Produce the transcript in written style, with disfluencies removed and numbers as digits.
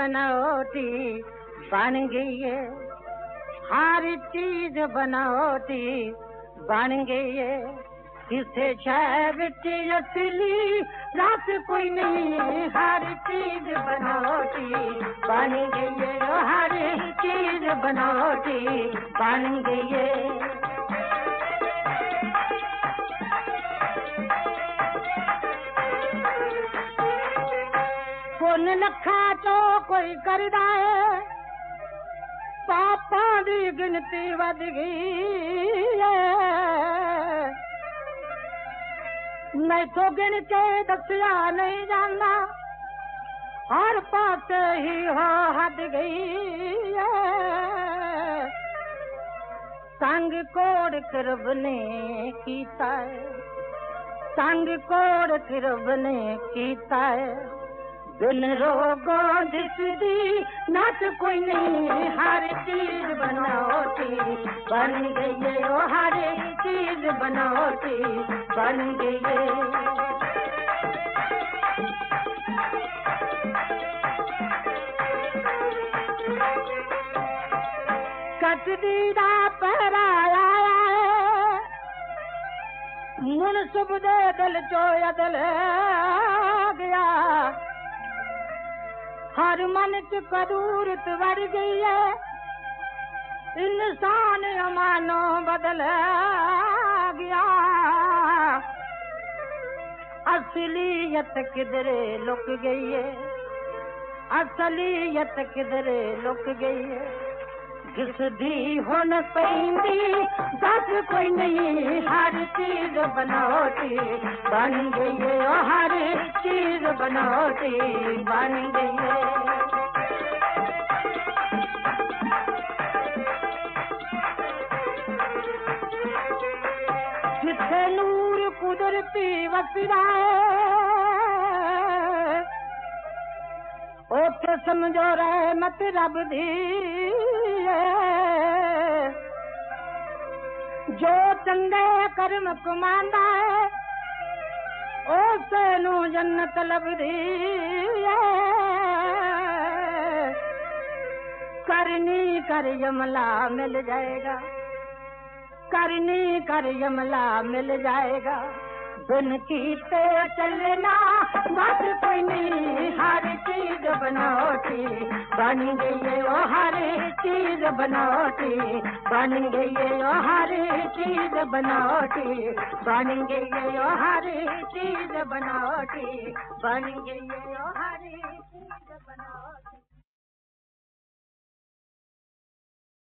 बनावटी बन गई है, हर चीज बनावटी बन गई है। किसे शय विच असली रात कोई नहीं, हर चीज बनावटी बन गई है, हर चीज बनावटी बन गई है। पुन लखा चो कोई करदा है, पापां दी गिनती वध गई है। नहीं तो गिन के दसिया नहीं जाना, हर पासे ही हो हद गई है। संग कोड़ किरब ने कीता है, संग कोड़ किरब ने कीता है। बिन रोगों दिसदी नाच कोई नहीं, हर चीज बनावटी बन गई है, ओ हर चीज बनावटी बन गई है। कटदी दा पहराया मुन सुब दे दिल चो अदल गया। हर मन च कदूरत बढ़ गई है, इंसान अमानो बदल गया। असलियत किधरे लुक गई है, असलियत किधरे लुक गई है। जिस दी हुन पैंदी दस कोई नहीं, हर चीज बनावटी बन गई है, हर चीज बनावटी बन गई है। जिथे नूर कुदरती वसदा है, ओथे समझो रहमत रब दी है। जो चंगे कर्म कमांदा है, उसे नू जन्नत लभदी है। करनी कर यमला मिल जाएगा, करनी कर यमला मिल जाएगा। बिन कीते चलना बस कोई नहीं, हर चीज बनावटी बन गई है, ओ हर चीज बनावटी बन गई है, ओ हर चीज बनावटी बन गई है, ओ हर चीज बनावटी बन गई है, ओ हर चीज बनावटी।